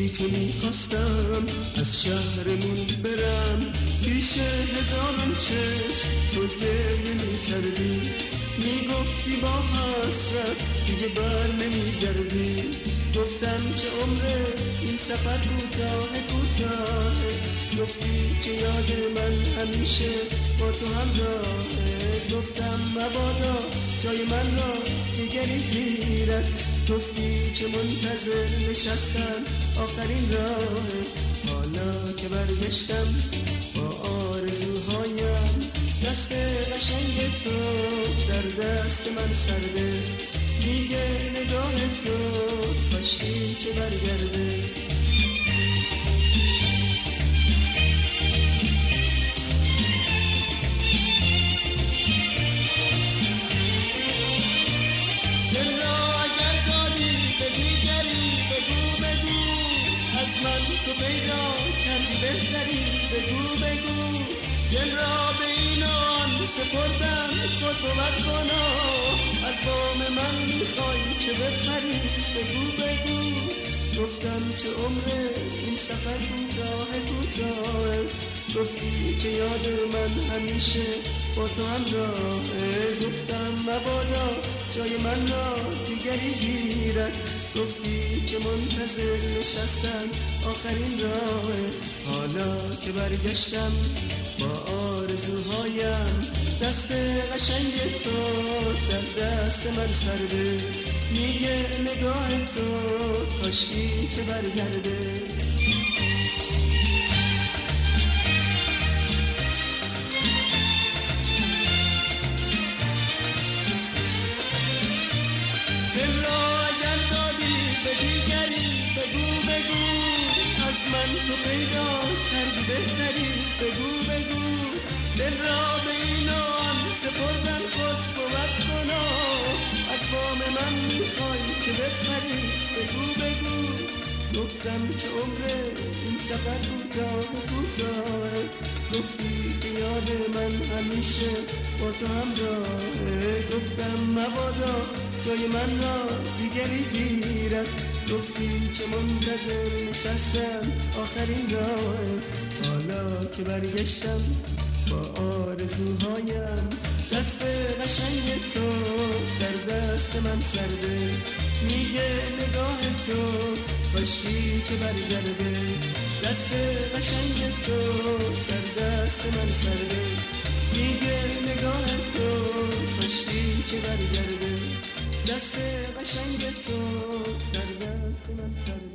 روزی که میخواستم از شهرمون برم، پیش هزاران چشم تو گریه میکردی، میگفتی با حسرت دیگه بر نمیگردی. گفتم که عمر این سفر کوتاه، گفتی که یاد من همیشه با تو همراهه. گفتم مبادا جای من را دیگری گیرد، گفتی که منتظر نشستم آخرین راهه. حالا که برگشتم با آرزوهایم، دست قشنگ تو در دست من سرده، دیگه نگاه تو کاشکی که برگرده. دل را اگر دادی به دیگری بگو، از من تو پیدا کردی بهتری بگو. دل را به اینان سپردم خود بود گناه، از بام من میخوای که بپری بگو. گفتم که عمر این سفر کوتاه، گفتی که یاد من همیشه با تو همراهه. گفتم مبادا جای من را دیگری گیرد، گفتی که منتظر نشستم آخرین راهه. حالا که برگشتم با آرزوهایم، دست قشنگ تو در دست من سرده، میگه نگاه تو کاشکی که برگرده. دل را اگر دادی به دیگری بگو، از من تو پیدا کردی بهتری بگو. دل را به اینان سپردن خود بود گناه، از بام من میخوای که بپری بگو. گفتم که عمر این سفر کوتاه، گفتی که یاد من همیشه با تو همراهه. گفتم مبادا جای من را دیگری گیرد، گفتی که منتظر نشستم آخرین راهه. حالا که برگشتم با آرزوهایم، دست قشنگ تو در دست من سرده، میگه نگاه تو کاشکی که برگرده. دست قشنگ تو در دست من سرده، میگه نگاه تو کاشکی که برگرده. دست قشنگ تو در دست من سرده.